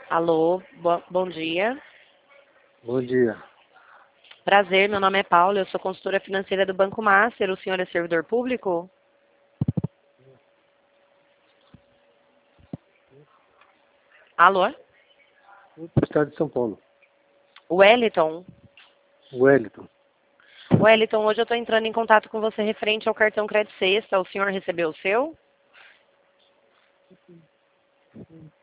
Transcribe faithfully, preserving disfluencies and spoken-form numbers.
Alô, bo bom dia. Bom dia. Prazer, meu nome é Paula, eu sou consultora financeira do Banco Master. O senhor é servidor público? Alô? Estado de São Paulo. Wellington? Wellington. Wellington, hoje eu estou entrando em contato com você referente ao cartão Crédito Sexta. O senhor recebeu o seu?